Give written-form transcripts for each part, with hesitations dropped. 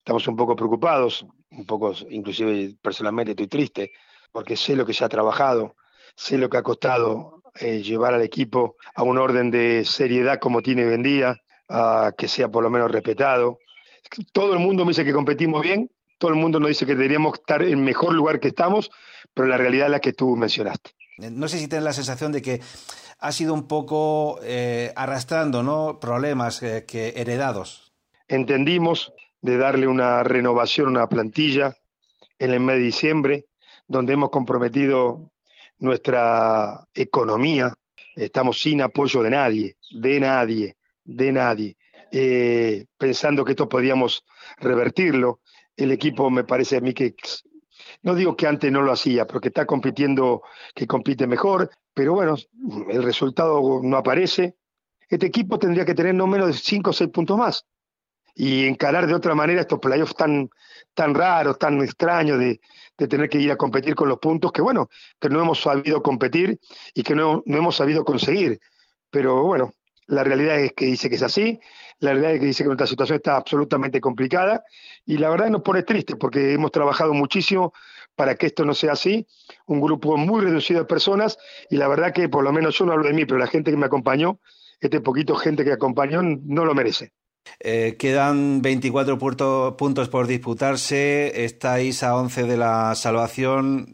Estamos un poco preocupados, un poco, inclusive personalmente estoy triste, porque sé lo que se ha trabajado, sé lo que ha costado llevar al equipo a un orden de seriedad como tiene hoy en día, a que sea por lo menos respetado. Todo el mundo me dice que competimos bien, todo el mundo nos dice que deberíamos estar en el mejor lugar que estamos, pero la realidad es la que tú mencionaste. No sé si tienes la sensación de que ha sido un poco arrastrando, ¿no? Problemas que heredados. Entendimos de darle una renovación a una plantilla en el mes de diciembre, donde hemos comprometido nuestra economía. Estamos sin apoyo de nadie, de nadie, de nadie. Pensando que esto podíamos revertirlo. El equipo me parece a mí que, no digo que antes no lo hacía, porque está compitiendo, que compite mejor, pero bueno, el resultado no aparece. Este equipo tendría que tener no menos de 5 o 6 puntos más y encarar de otra manera estos playoffs tan raros, tan extraños de tener que ir a competir con los puntos que, bueno, que no hemos sabido competir y que no hemos sabido conseguir. Pero bueno, la realidad es que dice que es así, la realidad es que dice que nuestra situación está absolutamente complicada y la verdad nos pone triste porque hemos trabajado muchísimo para que esto no sea así, un grupo muy reducido de personas y la verdad que por lo menos yo no hablo de mí, pero la gente que me acompañó, este poquito gente que acompañó, no lo merece. Quedan 24 puntos por disputarse, estáis a 11 de la salvación.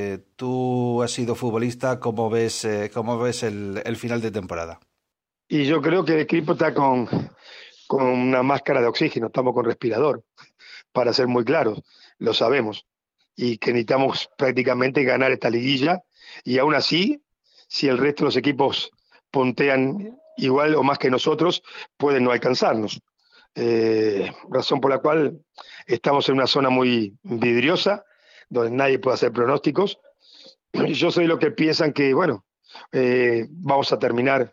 Tú has sido futbolista, cómo ves el final de temporada? Y yo creo que el equipo está con una máscara de oxígeno, estamos con respirador, para ser muy claros, lo sabemos. Y que necesitamos prácticamente ganar esta liguilla. Y aún así, si el resto de los equipos puntean igual o más que nosotros, pueden no alcanzarnos. Razón por la cual estamos en una zona muy vidriosa, donde nadie puede hacer pronósticos. Yo soy lo que piensan que, bueno, vamos a terminar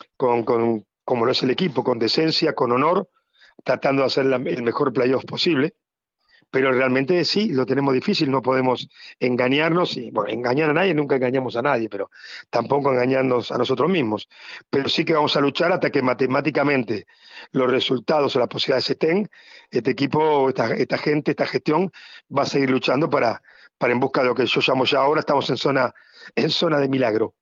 como lo es el equipo, con decencia, con honor, tratando de hacer el mejor playoff posible. Pero realmente sí, lo tenemos difícil, no podemos engañarnos, y bueno, engañar a nadie, nunca engañamos a nadie, pero tampoco engañarnos a nosotros mismos. Pero sí que vamos a luchar hasta que matemáticamente los resultados o las posibilidades estén, este equipo, esta gente, esta gestión va a seguir luchando para en busca de lo que yo llamo ya ahora, estamos en zona de milagro.